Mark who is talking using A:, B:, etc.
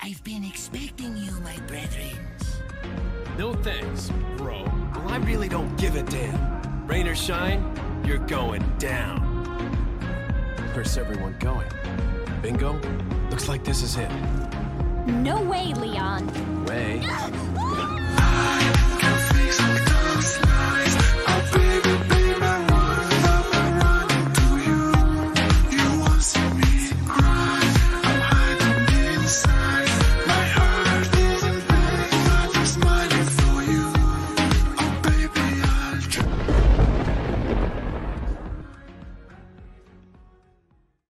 A: I've been expecting you, my brethren.
B: No thanks, bro. Well, I really don't give a damn. Rain or shine, you're going down. Where's everyone going? Bingo? Looks like this is it.
C: No way, Leon.
B: Way?